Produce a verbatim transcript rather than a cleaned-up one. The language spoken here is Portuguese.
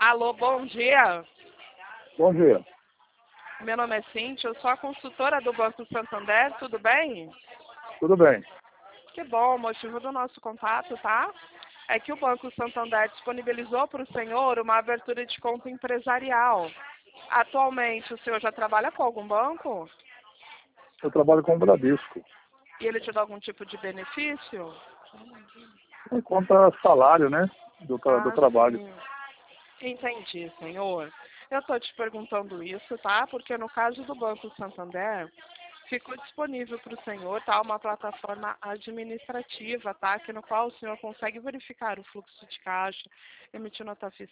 Alô, bom dia. Bom dia. Meu nome é Cíntia, eu sou a consultora do Banco Santander, tudo bem? Tudo bem. Que bom, o motivo do nosso contato, tá? É que o Banco Santander disponibilizou para o senhor uma abertura de conta empresarial. Atualmente, o senhor já trabalha com algum banco? Eu trabalho com o Bradesco. E ele te dá algum tipo de benefício? Por conta salário, né? Do, tra- do Ah, trabalho. sim. Entendi, senhor. Eu estou te perguntando isso, tá? Porque no caso do Banco Santander, ficou disponível para o senhor, tá? Uma plataforma administrativa, tá? Que no qual o senhor consegue verificar o fluxo de caixa, emitir nota fiscal.